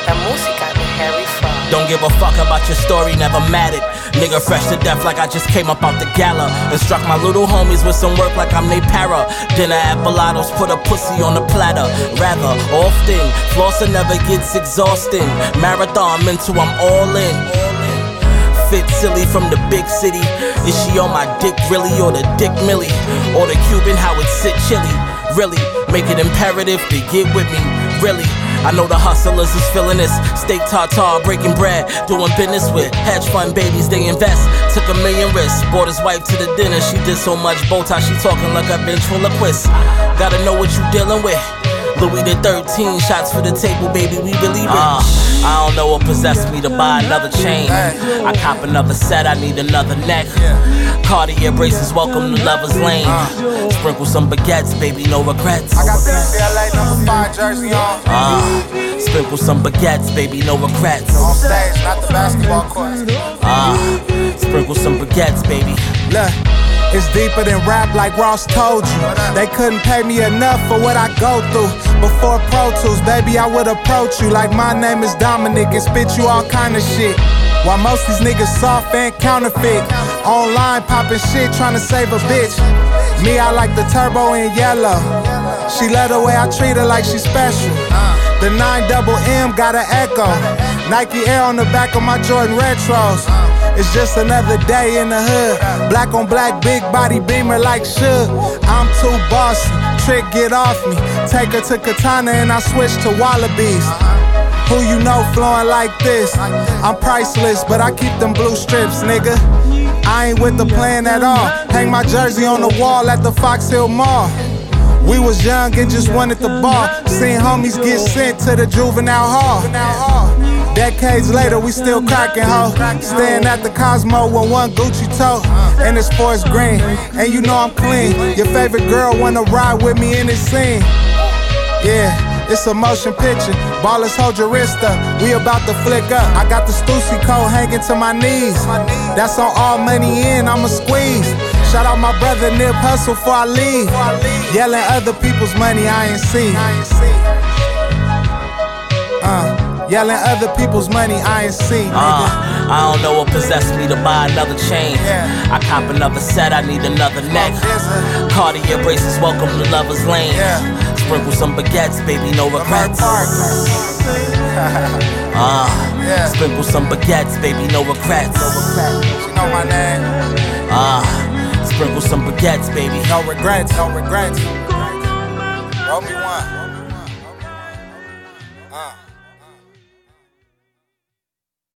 La música de Harry Fraud. Don't give a fuck about your story, never mattered. Nigga fresh to death like I just came up out the gala. And struck my little homies with some work like I'm they para. Dinner at Bellato's, put a pussy on the platter. Rather, often, flossing never gets exhausting. Marathon mental, I'm all in. Fit silly from the big city. Is she on my dick really, or the dick Millie? Or the Cuban, how it sit chilly? Really, make it imperative to get with me, really. I know the hustlers is feeling this. Steak tartare, breaking bread, doing business with hedge fund babies, they invest. Took $1 million risks, brought his wife to the dinner. She did so much Botox, she talking like a ventriloquist. Gotta know what you dealing with. Louis the 13, shots for the table, baby, we believe it. I don't know what possessed me to buy another chain. I cop another set, I need another neck. Cartier braces, welcome to Lover's Lane. Sprinkle some baguettes, baby, no regrets. I got the LA number 5 jersey on. Sprinkle some baguettes, baby, no regrets. On stage, not the basketball court. Sprinkle some baguettes, baby. Look, it's deeper than rap like Ross told you. They couldn't pay me enough for what I go through. Before Pro Tools, baby, I would approach you like my name is Dominic and spit you all kind of shit. While most these niggas soft and counterfeit, online popping shit trying to save a bitch. Me, I like the turbo in yellow. She love the way I treat her like she's special. The 9-double-M got an echo. Nike Air on the back of my Jordan Retros. It's just another day in the hood. Black on black, big body beamer like Suge. I'm too bossy, trick get off me. Take her to Katana and I switch to Wallabies. Who you know flowing like this? I'm priceless, but I keep them blue strips, nigga. I ain't with the plan at all. Hang my jersey on the wall at the Fox Hill Mall. We was young and just wanted the ball. Seen homies get sent to the juvenile hall. Decades later, we still cracking, ho. Staying at the Cosmo with one Gucci toe. And it's forest green, and you know I'm clean. Your favorite girl wanna ride with me in this scene. Yeah, it's a motion picture. Ballers, hold your wrist up. We about to flick up. I got the Stussy coat hanging to my knees. That's on all money in, I'ma squeeze. Shout out my brother Nip Hustle before I leave. Yelling other people's money I ain't see. Yelling other people's money I ain't see, nigga. I don't know what possessed me to buy another chain. I cop another set, I need another neck. Cartier braces, welcome to Lover's Lane. Sprinkle some baguettes, baby, no regrets. Sprinkle some baguettes, baby, no regrets. You know my name. Sprinkle some baguettes, baby. No regrets, no regrets. Roll me